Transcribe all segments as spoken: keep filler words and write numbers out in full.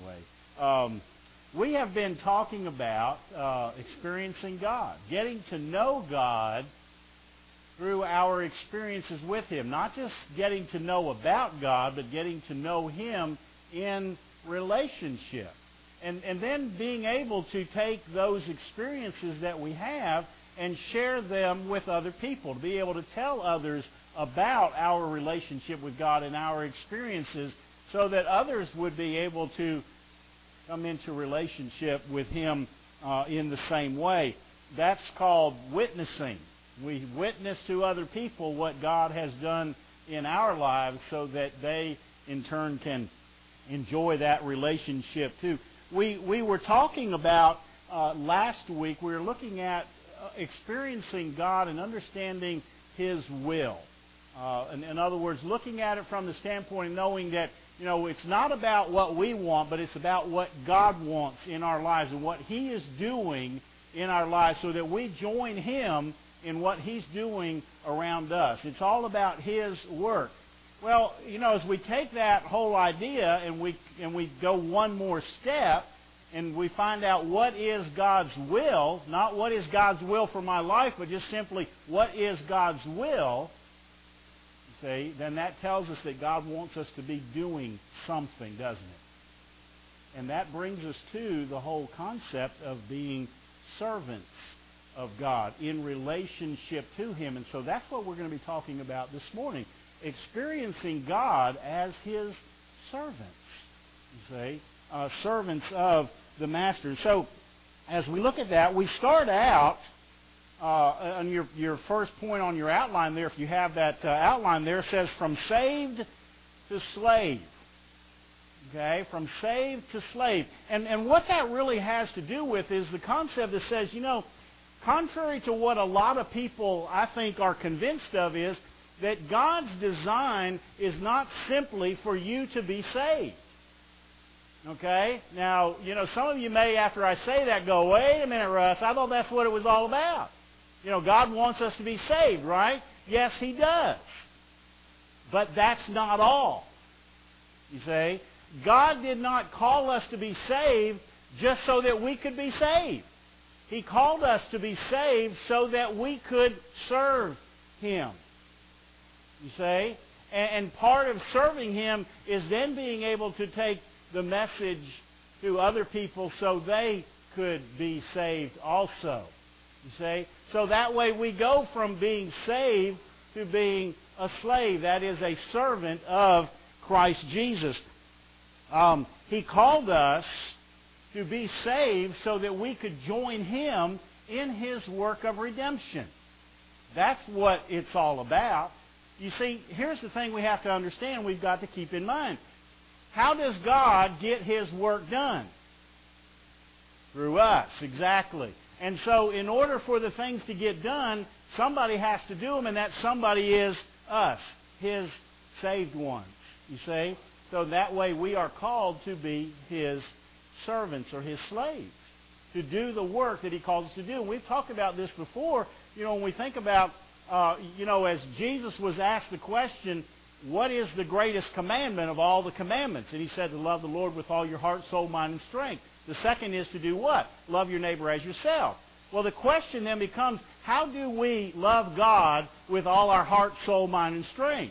anyway. Um, we have been talking about uh, experiencing God, getting to know God through our experiences with Him. Not just getting to know about God, but getting to know Him in relationship. And, and then being able to take those experiences that we have and share them with other people, to be able to tell others about our relationship with God and our experiences so that others would be able to come into relationship with Him uh, in the same way. That's called witnessing. We witness to other people what God has done in our lives so that they, in turn, can enjoy that relationship too. We, we were talking about, uh, last week, we were looking at uh, experiencing God and understanding His will. Uh, in, in other words, looking at it from the standpoint of knowing that, you know, it's not about what we want, but it's about what God wants in our lives and what He is doing in our lives so that we join Him in what He's doing around us. It's all about His work. Well, you know, as we take that whole idea and we and we go one more step and we find out what is God's will, not what is God's will for my life, but just simply what is God's will, you see, then that tells us that God wants us to be doing something, doesn't it? And that brings us to the whole concept of being servants of God in relationship to Him. And so that's what we're going to be talking about this morning. Experiencing God as His servants, you see, uh, servants of the Master. So, as we look at that, we start out uh, on your your first point on your outline there. If you have that uh, outline there, it says from saved to slave. Okay, from saved to slave, and and what that really has to do with is the concept that says, you know, contrary to what a lot of people I think are convinced of is that God's design is not simply for you to be saved. Okay? Now, you know, some of you may, after I say that, go, wait a minute, Russ, I thought that's what it was all about. You know, God wants us to be saved, right? Yes, He does. But that's not all. You see? God did not call us to be saved just so that we could be saved. He called us to be saved so that we could serve Him. You see? And part of serving Him is then being able to take the message to other people so they could be saved also. You see? So that way we go from being saved to being a slave. That is, a servant of Christ Jesus. Um, he called us to be saved so that we could join Him in His work of redemption. That's what it's all about. You see, here's the thing we have to understand, we've got to keep in mind. How does God get His work done? Through us, exactly. And so in order for the things to get done, somebody has to do them, and that somebody is us, His saved ones. You see? So that way we are called to be His servants or His slaves, to do the work that He calls us to do. And we've talked about this before. You know, when we think about Uh, you know, as Jesus was asked the question, what is the greatest commandment of all the commandments? And He said to love the Lord with all your heart, soul, mind, and strength. The second is to do what? Love your neighbor as yourself. Well, the question then becomes, how do we love God with all our heart, soul, mind, and strength?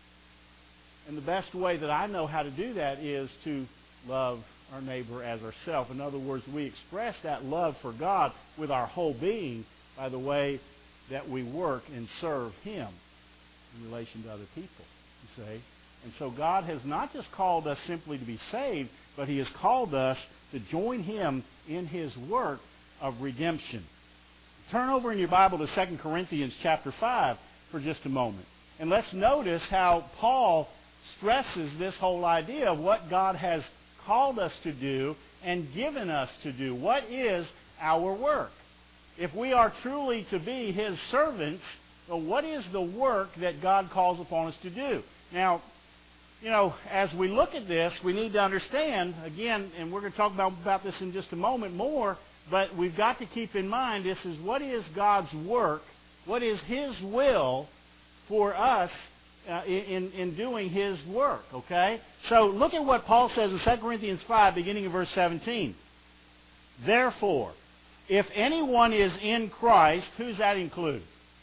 And the best way that I know how to do that is to love our neighbor as ourselves. In other words, we express that love for God with our whole being by the way that we work and serve Him in relation to other people, you see. And so God has not just called us simply to be saved, but He has called us to join Him in His work of redemption. Turn over in your Bible to Second Corinthians chapter five for just a moment. And let's notice how Paul stresses this whole idea of what God has called us to do and given us to do. What is our work? If we are truly to be His servants, well, what is the work that God calls upon us to do? Now, you know, as we look at this, we need to understand, again, and we're going to talk about, about this in just a moment more, but we've got to keep in mind this is what is God's work, what is His will for us uh, in, in doing His work, okay? So look at what Paul says in Second Corinthians five, beginning in verse seventeen. Therefore, if anyone is in Christ, who's that include?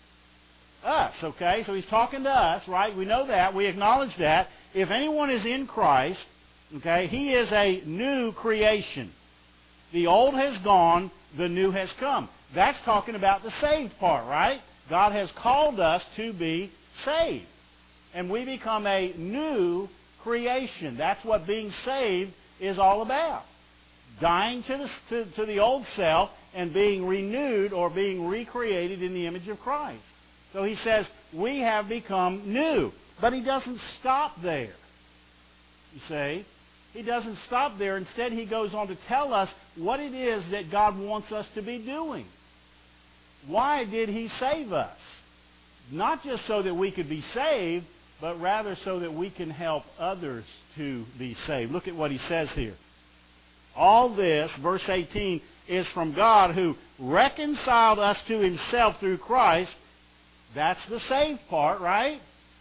Us, okay? So he's talking to us, right? We know that. We acknowledge that. If anyone is in Christ, okay, he is a new creation. The old has gone, the new has come. That's talking about the saved part, right? God has called us to be saved. And we become a new creation. That's what being saved is all about. Dying to the, to, to the old self and being renewed or being recreated in the image of Christ. So he says, we have become new. But he doesn't stop there. You see? He doesn't stop there. Instead, he goes on to tell us what it is that God wants us to be doing. Why did He save us? Not just so that we could be saved, but rather so that we can help others to be saved. Look at what he says here. All this, verse eighteen, is from God who reconciled us to Himself through Christ. That's the saved part, right?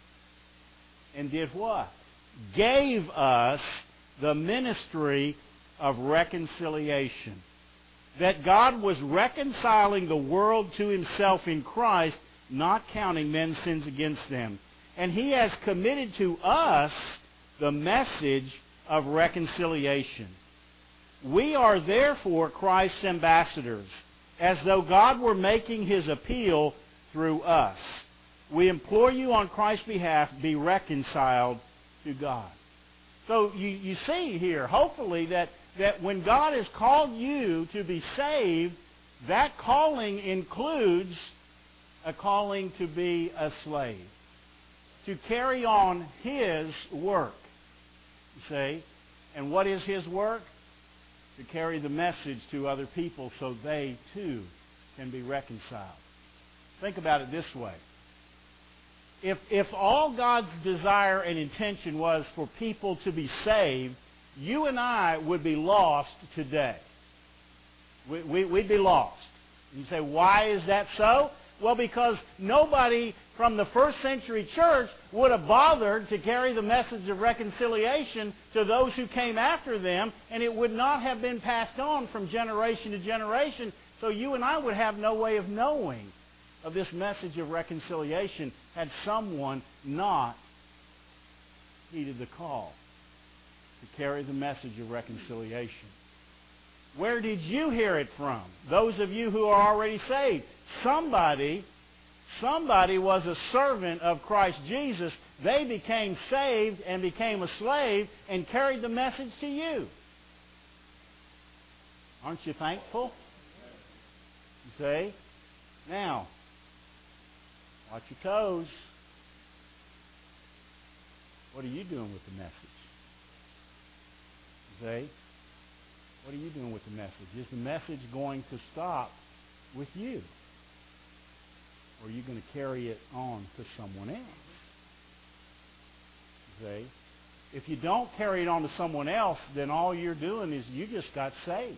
And did what? Gave us the ministry of reconciliation. That God was reconciling the world to Himself in Christ, not counting men's sins against them. And He has committed to us the message of reconciliation. We are therefore Christ's ambassadors, as though God were making His appeal through us. We implore you on Christ's behalf, be reconciled to God. So you, you see here, hopefully, that, that when God has called you to be saved, that calling includes a calling to be a slave, to carry on His work. You see? And what is His work? To carry the message to other people so they too can be reconciled. Think about it this way. If, if all God's desire and intention was for people to be saved, you and I would be lost today. We, we, we'd be lost. You say, why is that so? Well, because nobody from the first century church would have bothered to carry the message of reconciliation to those who came after them, and it would not have been passed on from generation to generation, so you and I would have no way of knowing of this message of reconciliation had someone not heeded the call to carry the message of reconciliation. Where did you hear it from? Those of you who are already saved. Somebody, somebody was a servant of Christ Jesus. They became saved and became a slave and carried the message to you. Aren't you thankful? You see? Now, watch your toes. What are you doing with the message? You see? What are you doing with the message? Is the message going to stop with you? Or are you going to carry it on to someone else? You see? If you don't carry it on to someone else, then all you're doing is you just got saved.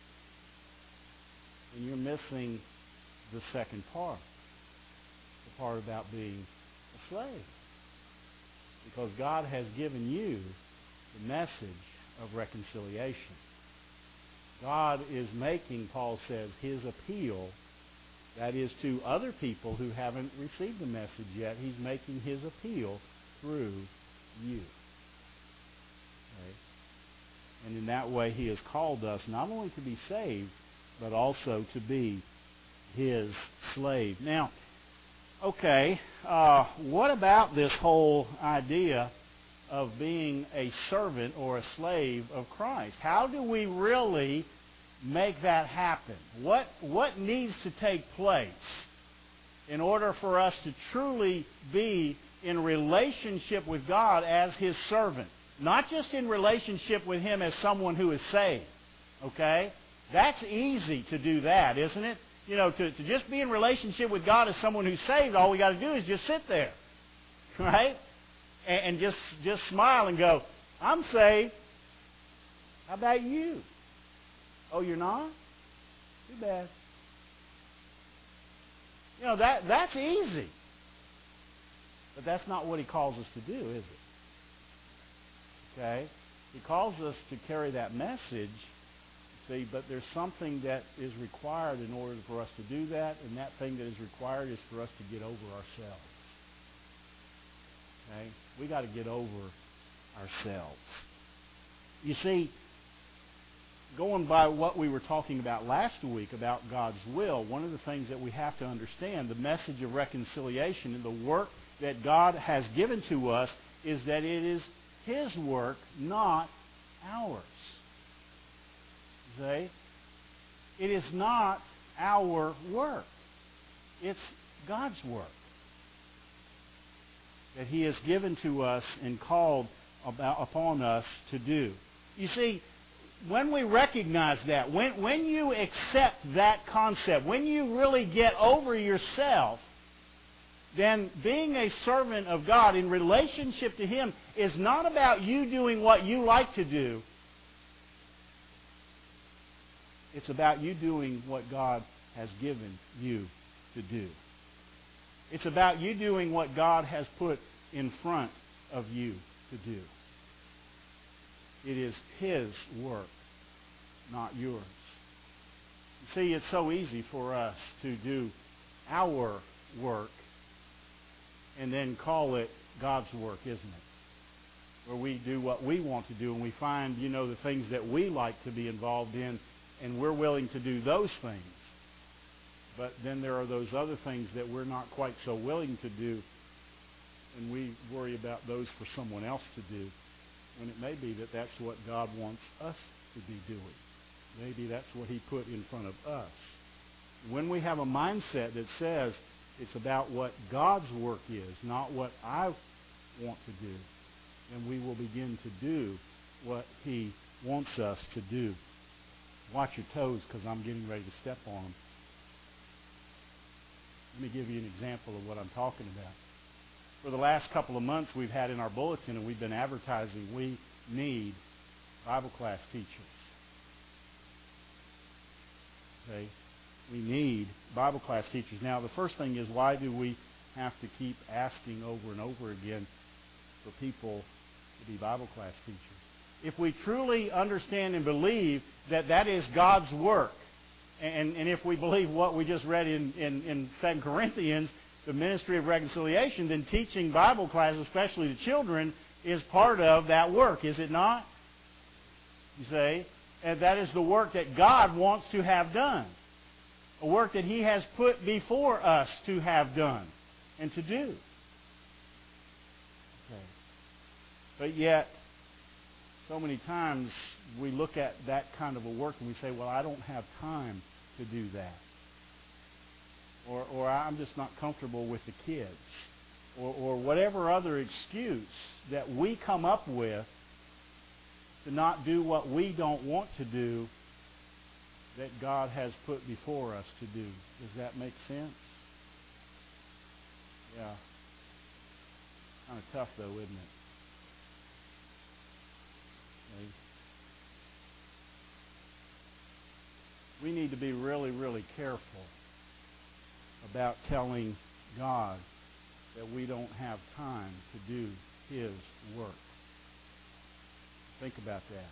And you're missing the second part. The part about being a slave. Because God has given you the message of reconciliation. God is making, Paul says, His appeal, that is to other people who haven't received the message yet. He's making His appeal through you. Okay? And in that way, He has called us not only to be saved, but also to be His slave. Now, okay, uh, what about this whole idea of being a servant or a slave of Christ? How do we really make that happen? What, what needs to take place in order for us to truly be in relationship with God as His servant? Not just in relationship with Him as someone who is saved. Okay? That's easy to do that, isn't it? You know, to, to just be in relationship with God as someone who's saved, all we got to do is just sit there. Right? And, and just, just smile and go, I'm saved. How about you? Oh, you're not? Too bad. You know, that that's easy. But that's not what he calls us to do, is it? Okay? He calls us to carry that message, see, but there's something that is required in order for us to do that, and that thing that is required is for us to get over ourselves. Okay? We got to get over ourselves. You see, going by what we were talking about last week about God's will, one of the things that we have to understand, the message of reconciliation and the work that God has given to us is that it is His work, not ours. See? It is not our work. It's God's work that He has given to us and called about, upon us to do. You see, when we recognize that, when, when you accept that concept, when you really get over yourself, then being a servant of God in relationship to Him is not about you doing what you like to do. It's about you doing what God has given you to do. It's about you doing what God has put in front of you to do. It is His work, not yours. You see, it's so easy for us to do our work and then call it God's work, isn't it? Where we do what we want to do and we find, you know, the things that we like to be involved in, and we're willing to do those things. But then there are those other things that we're not quite so willing to do, and we worry about those for someone else to do, when it may be that that's what God wants us to be doing. Maybe that's what He put in front of us. When we have a mindset that says it's about what God's work is, not what I want to do, then we will begin to do what He wants us to do. Watch your toes, because I'm getting ready to step on them. Let me give you an example of what I'm talking about. For the last couple of months, we've had in our bulletin, and we've been advertising, we need Bible class teachers. Okay? We need Bible class teachers. Now, the first thing is, why do we have to keep asking over and over again for people to be Bible class teachers? If we truly understand and believe that that is God's work, and, and if we believe what we just read in, in, in Second Corinthians, the ministry of reconciliation, then teaching Bible classes, especially to children, is part of that work, is it not? You say? And that is the work that God wants to have done. A work that He has put before us to have done and to do. Okay. But yet, so many times we look at that kind of a work and we say, well, I don't have time to do that. Or, or I'm just not comfortable with the kids. Or, or whatever other excuse that we come up with to not do what we don't want to do that God has put before us to do. Does that make sense? Yeah. Kind of tough, though, isn't it? Okay. We need to be really, really careful about telling God that we don't have time to do His work. Think about that.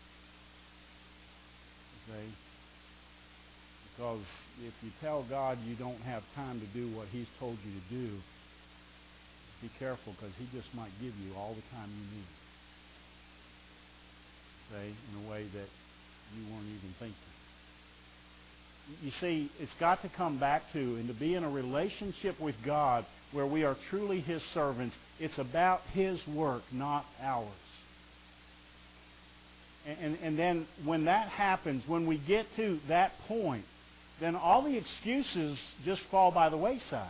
Okay? Because if you tell God you don't have time to do what He's told you to do, be careful, because He just might give you all the time you need. Okay? In a way that you weren't even thinking. You see, it's got to come back to, and to be in a relationship with God where we are truly His servants, it's about His work, not ours. And, and, and then when that happens, when we get to that point, then all the excuses just fall by the wayside.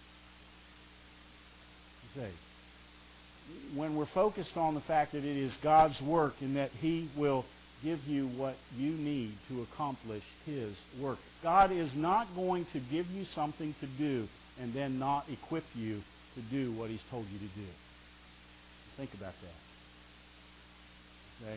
You see, when we're focused on the fact that it is God's work and that He will give you what you need to accomplish His work. God is not going to give you something to do and then not equip you to do what He's told you to do. Think about that. Okay?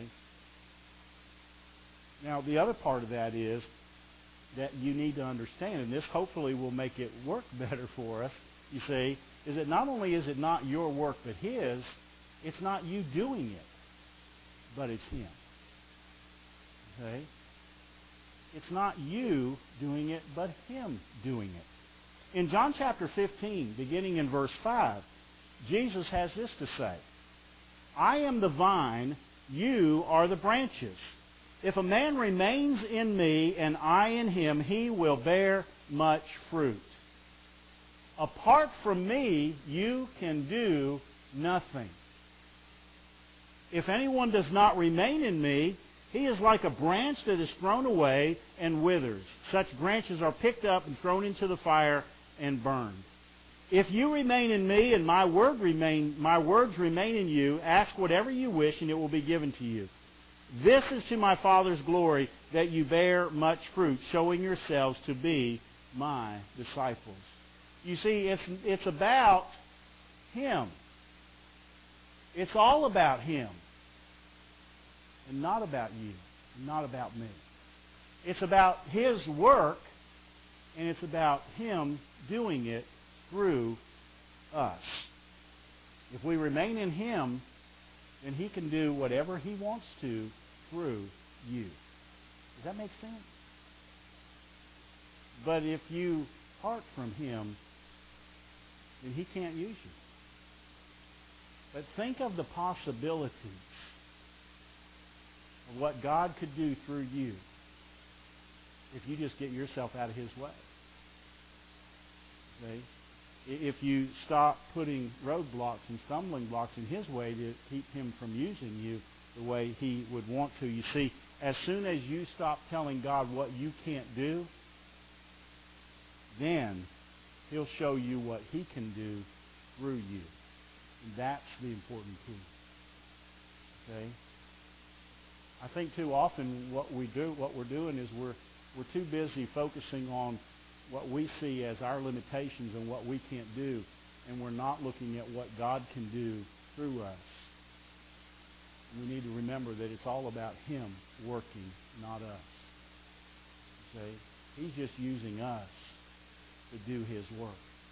Now, the other part of that is that you need to understand, and this hopefully will make it work better for us, you see, is that not only is it not your work but His, it's not you doing it, but it's Him. Okay? It's not you doing it, but Him doing it. In John chapter fifteen, beginning in verse five, Jesus has this to say: I am the vine, you are the branches. If a man remains in me and I in him, he will bear much fruit. Apart from me, you can do nothing. If anyone does not remain in me, he is like a branch that is thrown away and withers. Such branches are picked up and thrown into the fire and burned. If you remain in me and my word remain, my words remain in you, ask whatever you wish and it will be given to you. This is to my Father's glory, that you bear much fruit, showing yourselves to be my disciples. You see, it's, it's about Him. It's all about Him. And not about you. And not about me. It's about His work, and it's about Him doing it through us. If we remain in Him, then He can do whatever He wants to through you. Does that make sense? But if you part from Him, then He can't use you. But think of the possibilities of what God could do through you if you just get yourself out of His way. Okay? If you stop putting roadblocks and stumbling blocks in His way to keep Him from using you the way He would want to. You see, as soon as you stop telling God what you can't do, then He'll show you what He can do through you. And that's the important key. Okay? I think too often what we do, what we're doing is we're we're too busy focusing on what we see as our limitations and what we can't do, and we're not looking at what God can do through us. We need to remember that it's all about Him working, not us. Okay? He's just using us to do His work.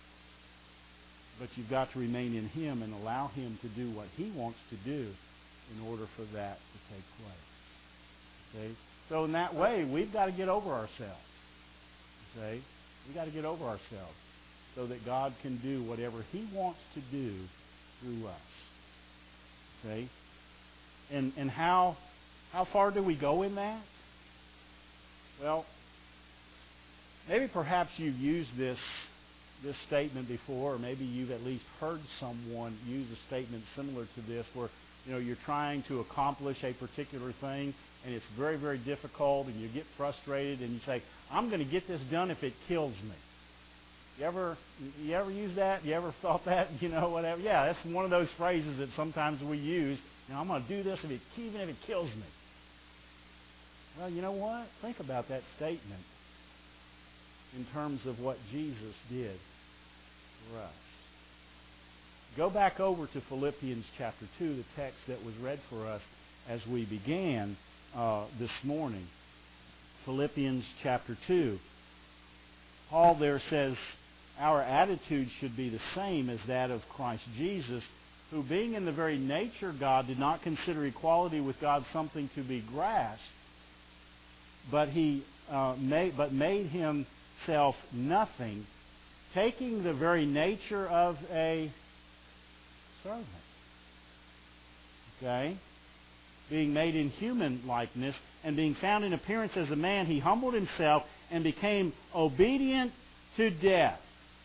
But you've got to remain in Him and allow Him to do what He wants to do in order for that to take place. Okay? So in that way, we've got to get over ourselves. Okay? We've got to get over ourselves so that God can do whatever He wants to do through us. Okay? And and how how far do we go in that? Well, maybe perhaps you've used this this statement before, or maybe you've at least heard someone use a statement similar to this, where you know you're trying to accomplish a particular thing and it's very, very difficult, and you get frustrated and you say, "I'm going to get this done if it kills me." You ever you ever use that? You ever thought that? You know, whatever. Yeah, that's one of those phrases that sometimes we use. You know, I'm going to do this if it, even if it kills me. Well, you know what? Think about that statement in terms of what Jesus did for us. Go back over to Philippians chapter two, the text that was read for us as we began uh, this morning. Philippians chapter two. Paul there says, our attitude should be the same as that of Christ Jesus, who being in the very nature God did not consider equality with God something to be grasped, but he uh, made, but made himself nothing, taking the very nature of a servant. Okay? Being made in human likeness, and being found in appearance as a man, he humbled himself and became obedient to death.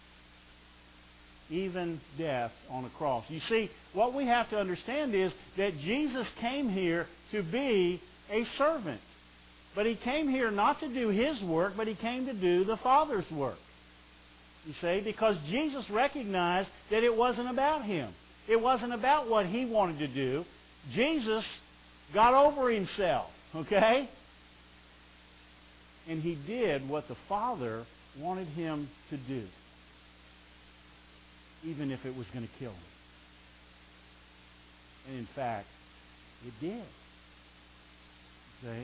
Even death on a cross. You see, what we have to understand is that Jesus came here to be a servant. But He came here not to do His work, but He came to do the Father's work. You see, because Jesus recognized that it wasn't about Him. It wasn't about what He wanted to do. Jesus got over Himself, okay? And He did what the Father wanted Him to do, even if it was going to kill Him. And in fact, it did. Okay?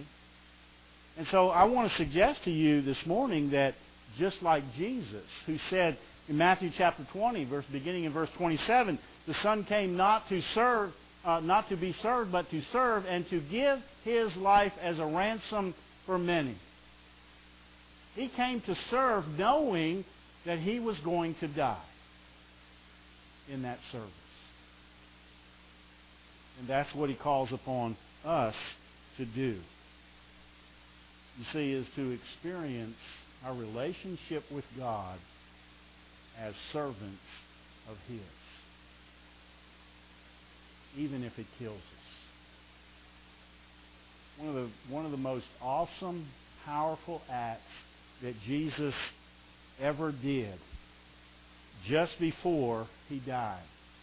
And so I want to suggest to you this morning that just like Jesus, who said In Matthew chapter twenty, verse beginning in verse twenty-seven, the Son came not to serve, uh, not to be served, but to serve and to give His life as a ransom for many. He came to serve knowing that He was going to die in that service. And that's what He calls upon us to do. You see, is to experience our relationship with God as servants of His, even if it kills us. One of the, one of the most awesome, powerful acts that Jesus ever did just before He died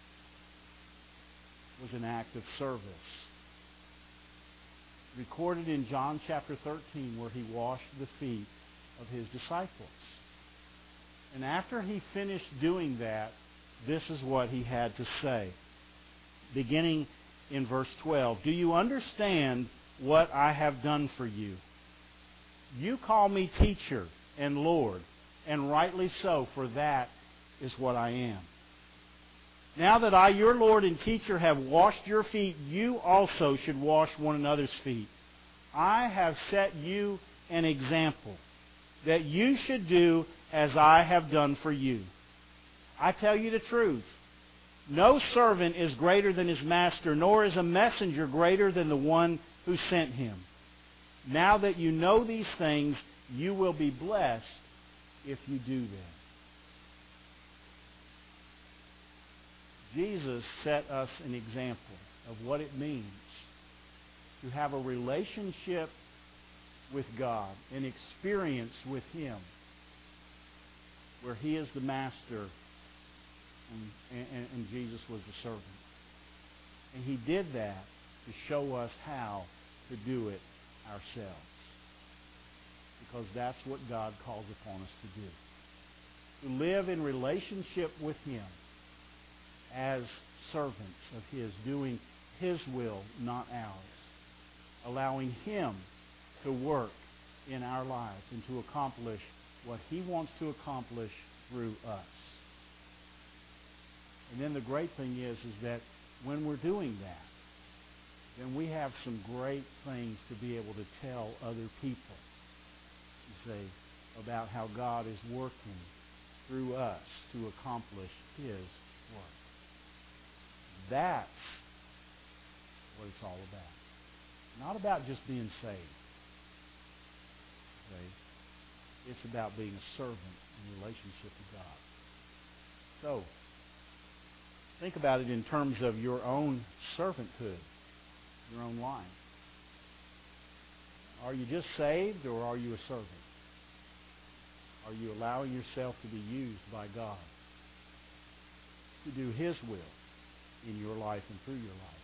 was an act of service. Recorded in John chapter thirteen, where He washed the feet of His disciples. And after He finished doing that, this is what He had to say. Beginning in verse twelve, "Do you understand what I have done for you? You call me teacher and Lord, and rightly so, for that is what I am. Now that I, your Lord and teacher, have washed your feet, you also should wash one another's feet. I have set you an example, that you should do as I have done for you. I tell you the truth. No servant is greater than his master, nor is a messenger greater than the one who sent him. Now that you know these things, you will be blessed if you do them." Jesus set us an example of what it means to have a relationship with God, an experience with Him, where He is the master and, and, and Jesus was the servant. And He did that to show us how to do it ourselves. Because that's what God calls upon us to do. To live in relationship with Him as servants of His, doing His will, not ours. Allowing Him to work in our lives and to accomplish what He wants to accomplish through us. And then the great thing is, is that when we're doing that, then we have some great things to be able to tell other people, you see, about how God is working through us to accomplish His work. That's what it's all about. Not about just being saved. Okay? It's about being a servant in relationship with God. So, think about it in terms of your own servanthood, your own life. Are you just saved, or are you a servant? Are you allowing yourself to be used by God to do His will in your life and through your life?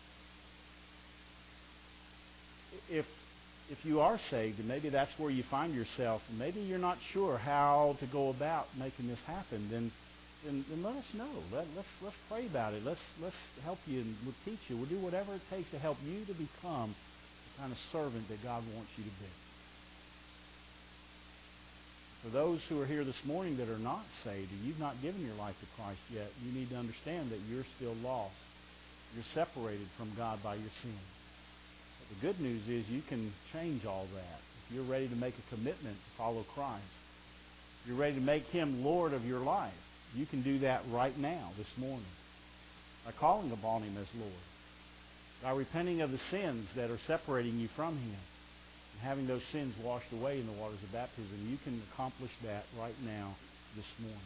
If if you are saved, and maybe that's where you find yourself, and maybe you're not sure how to go about making this happen, then then, then let us know. Let, let's let's pray about it. Let's let's help you, and we'll teach you. We'll do whatever it takes to help you to become the kind of servant that God wants you to be. For those who are here this morning that are not saved, and you've not given your life to Christ yet, you need to understand that you're still lost. You're separated from God by your sins. But the good news is you can change all that. If you're ready to make a commitment to follow Christ, if you're ready to make Him Lord of your life, you can do that right now, this morning, by calling upon Him as Lord, by repenting of the sins that are separating you from Him, and having those sins washed away in the waters of baptism. You can accomplish that right now, this morning.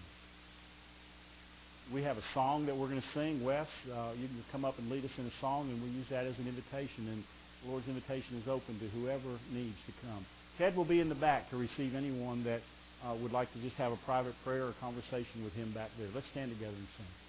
We have a song that we're going to sing. Wes, uh, you can come up and lead us in a song, and we'll use that as an invitation. And the Lord's invitation is open to whoever needs to come. Ted will be in the back to receive anyone that uh, would like to just have a private prayer or conversation with him back there. Let's stand together and sing.